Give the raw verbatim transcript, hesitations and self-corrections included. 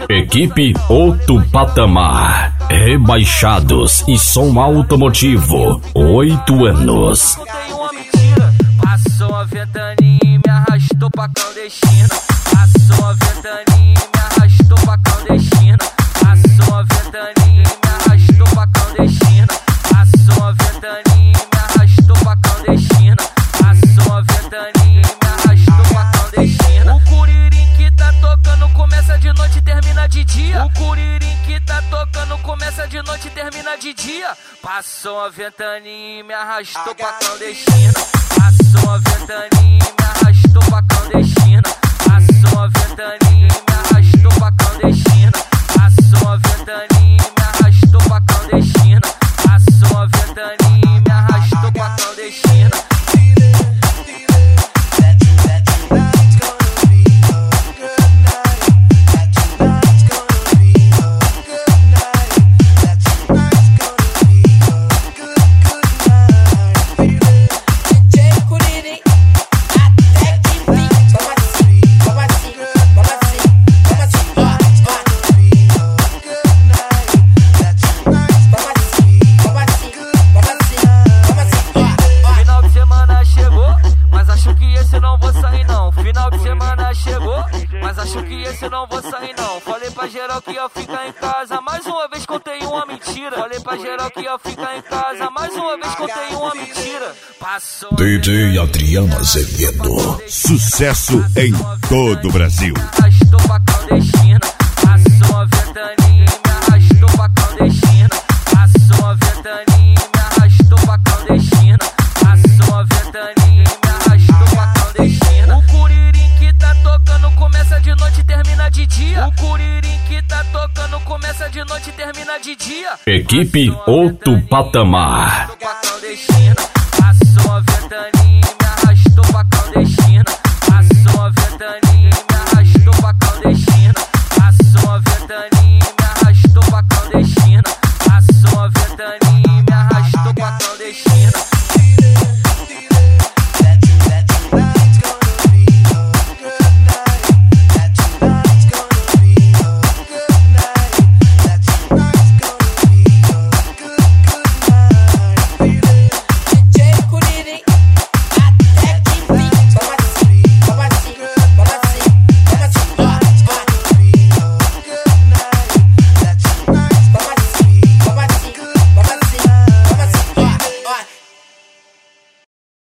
Equipe Outro Patamar. Rebaixados e som automotivo. Oito anos. Passou a ventania e me arrastou pra clandestina. Passou a ventania e me arrastou pra clandestina. Passou a ventania e me arrastou pra clandestina. Passou a ventania e me arrastou pra clandestina. Passou a ventania e me arrastou pra clandestina. O curirim que tá tocando começa de noite e termina de dia. O curirim que tá tocando começa de noite e termina de dia. Passou a ventania e me arrastou pra clandestina. Passou a ventania e me arrastou pra clandestina. Passou a ventania e me arrastou pra clandestina. Passou a ventania e me arrastou pra clandestina. Passou a ventania e me arrastou pra clandestina. Mas acho que esse não vou sair não. Falei pra geral que ia ficar em casa. Mais uma vez contei uma mentira. Falei pra geral que ia ficar em casa. Mais uma vez contei uma mentira. Passou D J Adriano Azevedo. Sucesso em todo o Brasil. Arrastou pra clandestina. Passou a ventania e me arrastou pra clandestina. Passou a ventania e me arrastou pra clandestina. Passou a ventania e me arrastou pra clandestina. O curirim que tá tocando começa de noite e termina de dia. O curirim que tá tocando começa de noite e termina de dia. Equipe Outro Patamar.